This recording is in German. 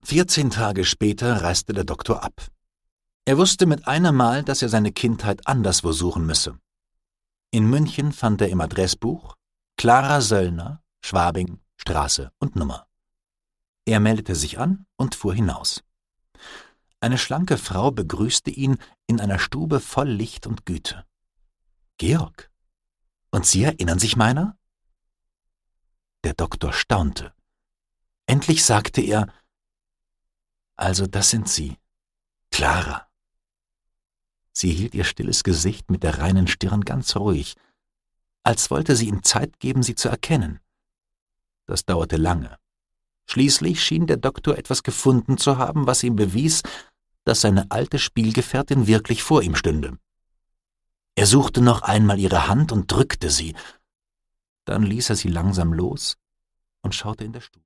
14 Tage später reiste der Doktor ab. Er wusste mit einem Mal, dass er seine Kindheit anderswo suchen müsse. In München fand er im Adressbuch Clara Söllner, Schwabing, Straße und Nummer. Er meldete sich an und fuhr hinaus. Eine schlanke Frau begrüßte ihn in einer Stube voll Licht und Güte. »Georg, und Sie erinnern sich meiner?« Der Doktor staunte. Endlich sagte er: »Also das sind Sie, Clara.« Sie hielt ihr stilles Gesicht mit der reinen Stirn ganz ruhig, als wollte sie ihm Zeit geben, sie zu erkennen. Das dauerte lange. Schließlich schien der Doktor etwas gefunden zu haben, was ihm bewies, dass seine alte Spielgefährtin wirklich vor ihm stünde. Er suchte noch einmal ihre Hand und drückte sie. Dann ließ er sie langsam los und schaute in der Stube.